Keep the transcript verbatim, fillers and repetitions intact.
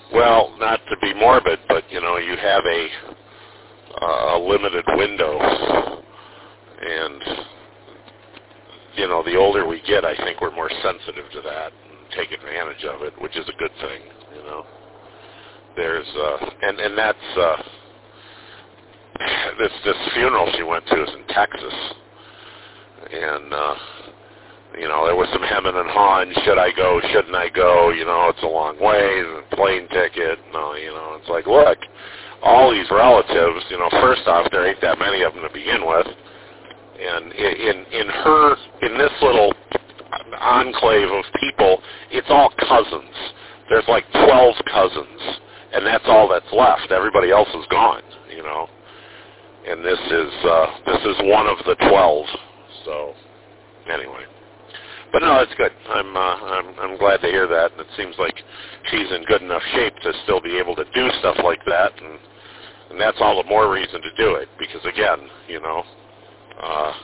Well, not to be morbid, but, you know, you have a, uh, a limited window. And, you know, the older we get, I think we're more sensitive to that and take advantage of it, which is a good thing, you know. There's, uh, and, and that's, uh, this, this funeral she went to is in Texas. And, uh, you know, there was some hemming and hawing. Should I go? Shouldn't I go? You know, it's a long way. The plane ticket. No, you know, it's like, look, all these relatives. You know, first off, there ain't that many of them to begin with. And in in her in this little enclave of people, it's all cousins. There's like twelve cousins, and that's all that's left. Everybody else is gone. You know, and this is uh, this is one of the twelve. So anyway. But no, it's good. I'm uh, I'm I'm glad to hear that, and it seems like she's in good enough shape to still be able to do stuff like that, and and that's all the more reason to do it because again, you know, uh,